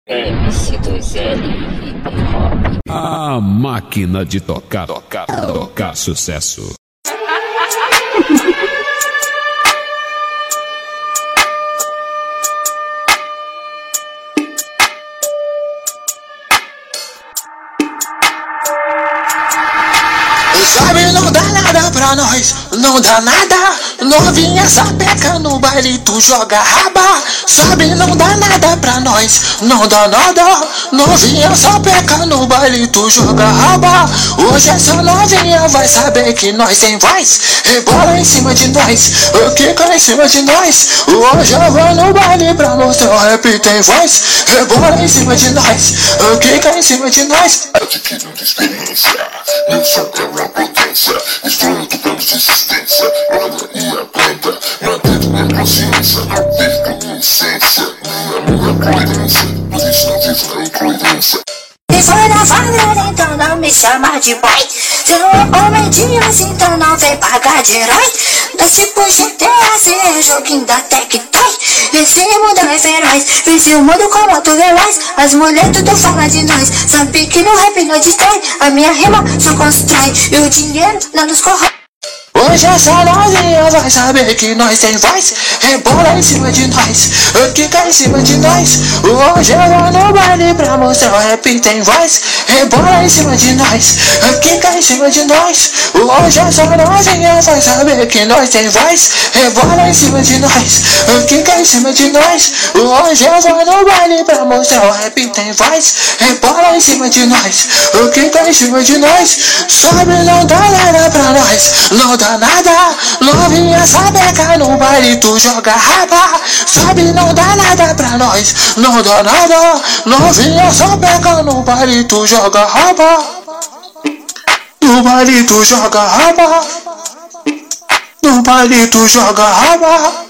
MC2L Hip Hop. A máquina de tocar sucesso. Sabe, não dá nada pra nós, não dá nada. Novinha sapeca no baile, tu joga raba. Sabe, não dá nada pra nós, não dá nada. Novinha sapeca no baile, tu joga raba. Hoje essa novinha vai saber que nós tem voz. Rebola em cima de nós, quica em cima de nós. Hoje eu vou no baile pra mostrar o rap tem voz. Rebola em cima de nós, quica em cima de nós. Adquirindo experiência, meu som é uma potência. Estou tocando de existência, olha e aguenta. Mantendo minha consciência, não perco minha essência, minha coerência. Por isso não vivo na incoerência. Se for da favela, então não me chama de boy. Se eu homem de luz, então não vem pagar de herói. Desce pro GTA, se joguinho da Tectoy. Esse mundo é feroz, vence o mundo com moto veloz. As mulheres tudo fala de nós, sabe que no rap não destrói. A minha rima só constrói, e o dinheiro não nos corrói. Hoje essa novinha vai saber que nós tem voz. Rebola em cima de nós, quica em cima de nós. Hoje eu vou no baile pra mostrar o rap tem voz. Rebola em cima de nós, quica em cima de nós. Hoje essa novinha vai saber que nós tem voz. Rebola em cima de nós, quica em cima de nós. Hoje eu vou no baile pra mostrar o rap tem voz. Rebola em cima de nós, quica em cima de nós. Sabe, não dá nada pra nós, não dá nada. Novinha sapeca no baile, tu joga raba. Sabe, não dá nada pra nós, não dá nada. Novinha sapeca no baile, tu joga raba. No baile tu joga raba. No baile tu joga raba.